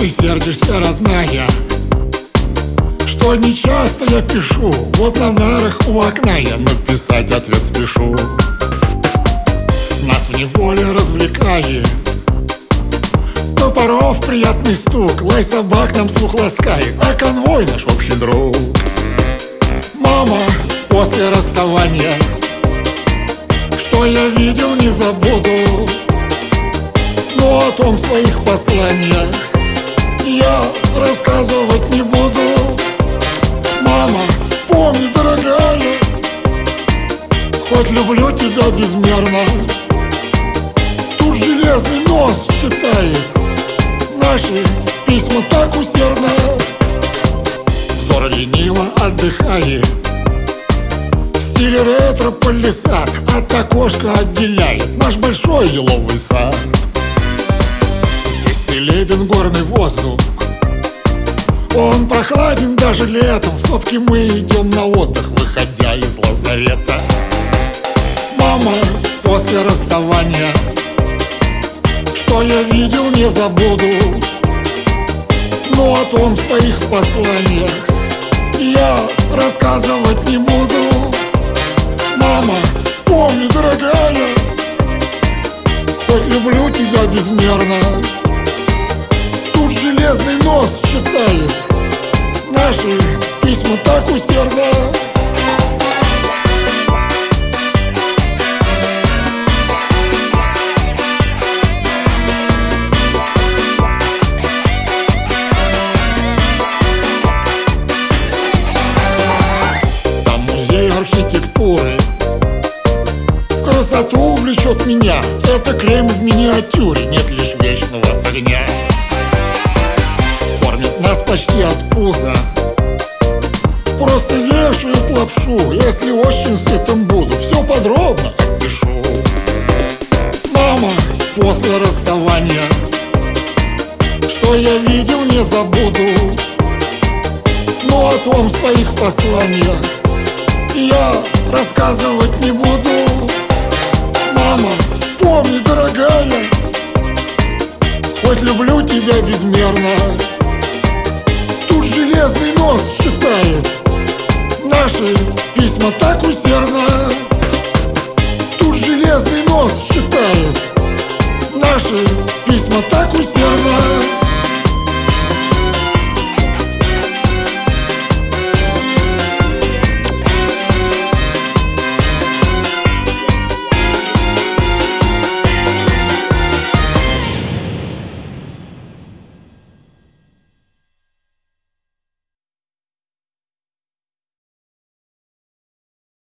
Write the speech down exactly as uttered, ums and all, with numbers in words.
ты сердишься, родная, что нечасто я пишу. Вот на нарах у окна я написать ответ спешу. Нас в неволе развлекает топоров приятный стук, лай собак нам слух ласкает, а конвой наш общий друг. Мама, после расставания, что я видел, не забуду, но о том в своих посланиях я рассказывать не буду. Мама, помни, дорогая, хоть люблю тебя безмерно, тут железный нос читает наши письма так усердно. Взор лениво отдыхает, в стиле ретро палисад от окошка отделяет наш большой еловый сад. Здесь целебен горный воздух, он прохладен даже летом. В сопки мы идем на отдых, выходя из лазарета. Мама, после расставания, что я видел, не забуду, но о том в своих посланиях я рассказывать не буду. Мама, помни, дорогая, хоть люблю тебя безмерно, тут железный нос читает наши письма так усердно. Архитектуры в красоту влечет меня, это Кремль в миниатюре, нет лишь вечного огня. Кормят нас почти от пуза, просто вешают лапшу. Если очень сытым буду, все подробно опишу. Мама, после расставания, что я видел, не забуду, но о том в своих посланиях я рассказывать не буду. Мама, помни, дорогая, хоть люблю тебя безмерно, тут железный нос читает наши письма так усердно. Тут железный нос читает наши письма так усердно.